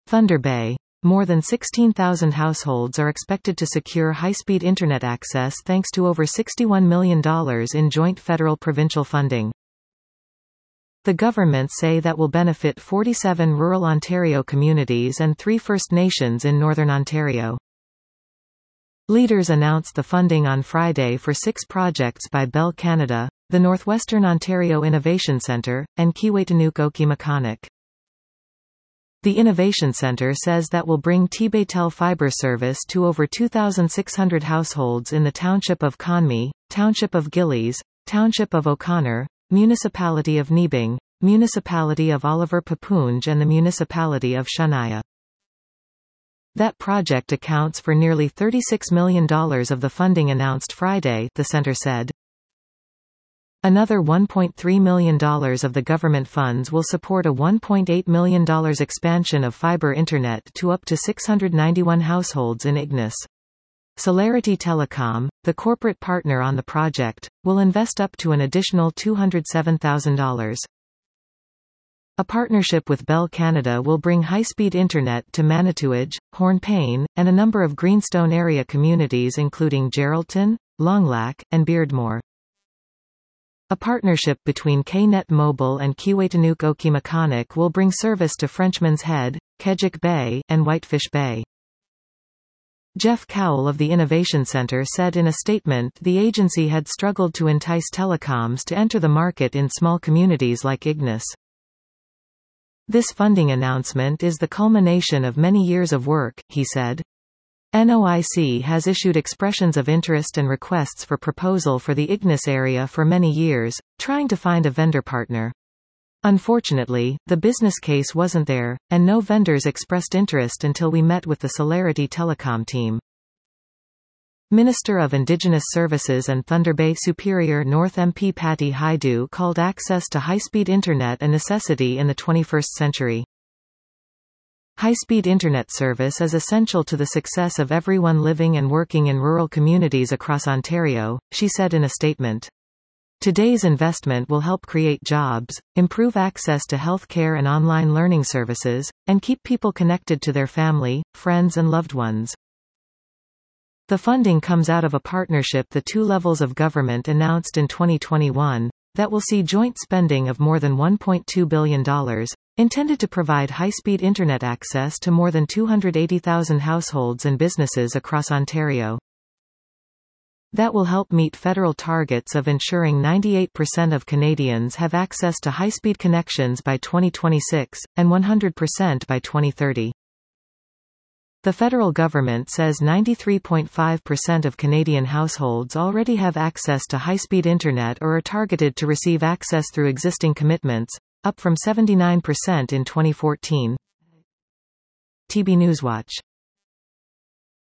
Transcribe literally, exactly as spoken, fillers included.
Thunder Bay. More than sixteen thousand households are expected to secure high-speed internet access thanks to over sixty-one million dollars in joint federal-provincial funding. The government say that will benefit forty-seven rural Ontario communities and three First Nations in Northern Ontario. Leaders announced the funding on Friday for six projects by Bell Canada, the Northwestern Ontario Innovation Centre, and Kiiwetinoong Okimakanek. The Innovation Centre says that will bring T-Baytel fibre service to over two thousand six hundred households in the Township of Conmee, Township of Gillies, Township of O'Connor, Municipality of Nebeng, Municipality of Oliver Papoonge and the Municipality of Shania. That project accounts for nearly thirty-six million dollars of the funding announced Friday, the centre said. Another one point three million dollars of the government funds will support a one point eight million dollars expansion of fibre internet to up to six hundred ninety-one households in Ignis. Celerity Telecom, the corporate partner on the project, will invest up to an additional two hundred seven thousand dollars. A partnership with Bell Canada will bring high-speed internet to Manitouwadge, Hornepayne, and a number of Greenstone area communities including Geraldton, Longlac, and Beardmore. A partnership between K-Net Mobile and Kiiwetinoong Okimakanek will bring service to Frenchman's Head, Kejik Bay, and Whitefish Bay. Jeff Cowell of the Innovation Centre said in a statement the agency had struggled to entice telecoms to enter the market in small communities like Ignis. This funding announcement is the culmination of many years of work, he said. N O I C has issued expressions of interest and requests for proposal for the Ignis area for many years, trying to find a vendor partner. Unfortunately, the business case wasn't there, and no vendors expressed interest until we met with the Celerity Telecom team. Minister of Indigenous Services and Thunder Bay Superior North M P Patty Hajdu called access to high-speed internet a necessity in the twenty-first century. High-speed internet service is essential to the success of everyone living and working in rural communities across Ontario, she said in a statement. Today's investment will help create jobs, improve access to health care and online learning services, and keep people connected to their family, friends and loved ones. The funding comes out of a partnership the two levels of government announced in twenty twenty-one, that will see joint spending of more than one point two billion dollars, intended to provide high-speed internet access to more than two hundred eighty thousand households and businesses across Ontario. That will help meet federal targets of ensuring ninety-eight percent of Canadians have access to high-speed connections by twenty twenty-six, and one hundred percent by twenty thirty. The federal government says ninety-three point five percent of Canadian households already have access to high-speed internet or are targeted to receive access through existing commitments, up from seventy-nine percent in twenty fourteen. T B Newswatch.